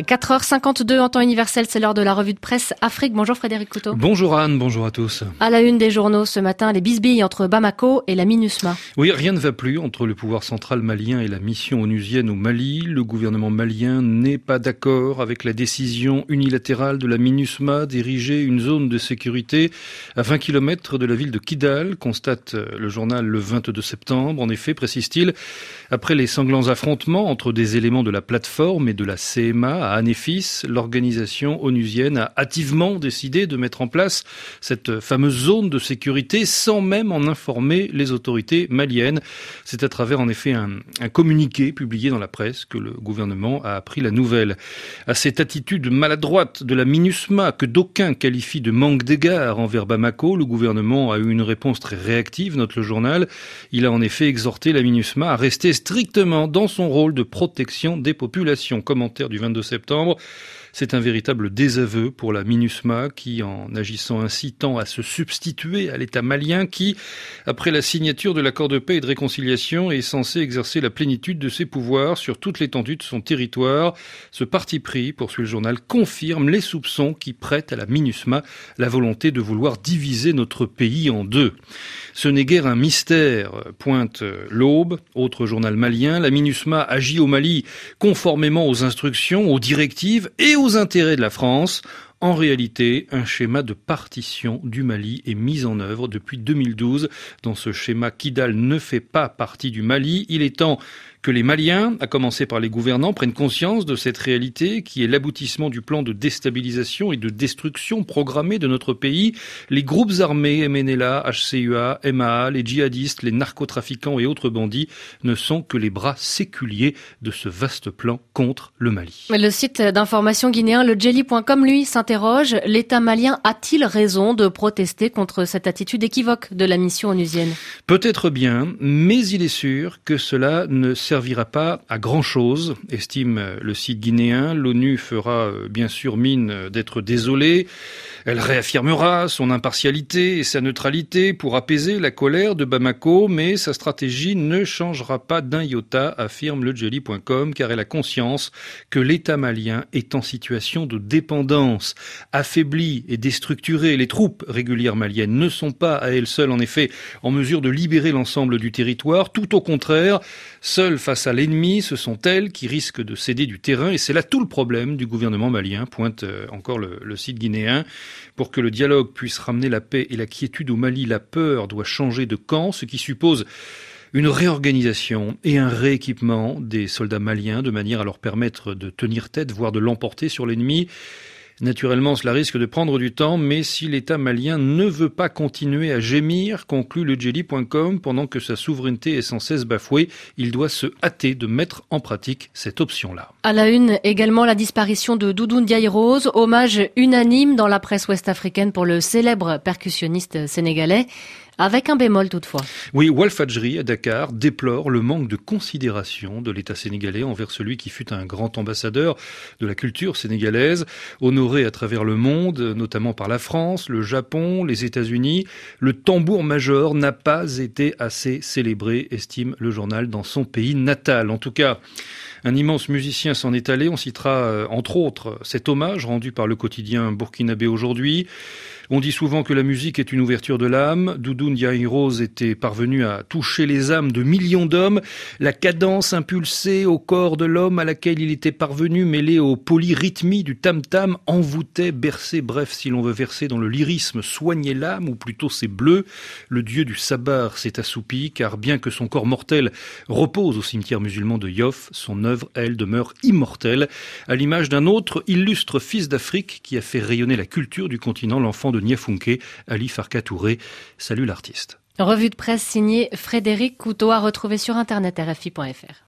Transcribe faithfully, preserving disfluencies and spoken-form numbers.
quatre heures cinquante-deux en temps universel, c'est l'heure de la revue de presse Afrique. Bonjour Frédéric Couteau. Bonjour Anne, bonjour à tous. À la une des journaux ce matin, les bisbilles entre Bamako et la MINUSMA. Oui, rien ne va plus entre le pouvoir central malien et la mission onusienne au Mali. Le gouvernement malien n'est pas d'accord avec la décision unilatérale de la MINUSMA d'ériger une zone de sécurité à vingt kilomètres de la ville de Kidal, constate le journal le vingt-deux septembre. En effet, précise-t-il, après les sanglants affrontements entre des éléments de la plateforme et de la C M A à Anéfis, l'organisation onusienne a hâtivement décidé de mettre en place cette fameuse zone de sécurité sans même en informer les autorités maliennes. C'est à travers en effet un, un communiqué publié dans la presse que le gouvernement a appris la nouvelle. À cette attitude maladroite de la MINUSMA que d'aucuns qualifient de manque d'égard envers Bamako, le gouvernement a eu une réponse très réactive, note le journal. Il a en effet exhorté la MINUSMA à rester strictement dans son rôle de protection des populations. Commentaire du vingt-deux septembre. C'est un véritable désaveu pour la MINUSMA qui, en agissant ainsi, tend à se substituer à l'État malien qui, après la signature de l'accord de paix et de réconciliation, est censé exercer la plénitude de ses pouvoirs sur toute l'étendue de son territoire. Ce parti pris, poursuit le journal, confirme les soupçons qui prêtent à la MINUSMA la volonté de vouloir diviser notre pays en deux. Ce n'est guère un mystère, pointe l'Aube, autre journal malien. La MINUSMA agit au Mali conformément aux instructions, aux directives et aux intérêts de la France. En réalité, un schéma de partition du Mali est mis en œuvre depuis deux mille douze. Dans ce schéma, Kidal ne fait pas partie du Mali. Il est temps que les Maliens, à commencer par les gouvernants, prennent conscience de cette réalité qui est l'aboutissement du plan de déstabilisation et de destruction programmé de notre pays. Les groupes armés, M N L A, H C U A, M A A, les djihadistes, les narcotrafiquants et autres bandits ne sont que les bras séculiers de ce vaste plan contre le Mali. Le site d'information guinéen, le djeli point com, lui, s'interroge. L'État malien a-t-il raison de protester contre cette attitude équivoque de la mission onusienne ? Peut-être bien, mais il est sûr que cela ne servira pas à grand-chose, estime le site guinéen. L'ONU fera bien sûr mine d'être désolée. Elle réaffirmera son impartialité et sa neutralité pour apaiser la colère de Bamako, mais sa stratégie ne changera pas d'un iota, affirme le djeli point com, car elle a conscience que l'État malien est en situation de dépendance. Affaibli et déstructuré, les troupes régulières maliennes ne sont pas à elles seules, en effet, en mesure de libérer l'ensemble du territoire. Tout au contraire, seules face à l'ennemi, ce sont elles qui risquent de céder du terrain, et c'est là tout le problème du gouvernement malien, pointe encore le, le site guinéen. Pour que le dialogue puisse ramener la paix et la quiétude au Mali, la peur doit changer de camp, ce qui suppose une réorganisation et un rééquipement des soldats maliens de manière à leur permettre de tenir tête, voire de l'emporter sur l'ennemi. Naturellement, cela risque de prendre du temps, mais si l'État malien ne veut pas continuer à gémir, conclut le djeli point com, pendant que sa souveraineté est sans cesse bafouée, il doit se hâter de mettre en pratique cette option-là. À la une, également la disparition de Doudou Ndiaye Rose, hommage unanime dans la presse ouest-africaine pour le célèbre percussionniste sénégalais. Avec un bémol toutefois. Oui, Walfadjri à Dakar déplore le manque de considération de l'État sénégalais envers celui qui fut un grand ambassadeur de la culture sénégalaise, honoré à travers le monde, notamment par la France, le Japon, les États-Unis. Le tambour-major n'a pas été assez célébré, estime le journal, dans son pays natal. En tout cas, un immense musicien s'en est allé. On citera entre autres cet hommage rendu par le quotidien burkinabé aujourd'hui. On dit souvent que la musique est une ouverture de l'âme. Doudou Ndiaye Rose était parvenu à toucher les âmes de millions d'hommes. La cadence impulsée au corps de l'homme à laquelle il était parvenu, mêlée aux polyrythmies du tam-tam, envoûtait, berçait, bref, si l'on veut verser dans le lyrisme, soigner l'âme, ou plutôt ses bleus. Le dieu du sabar s'est assoupi, car bien que son corps mortel repose au cimetière musulman de Yoff, son œuvre, elle, demeure immortelle, à l'image d'un autre illustre fils d'Afrique qui a fait rayonner la culture du continent, l'enfant de Niafunké, Ali Farka Touré. Salut l'artiste. Revue de presse signée Frédéric Couteau, à retrouver sur internet R F I point F R.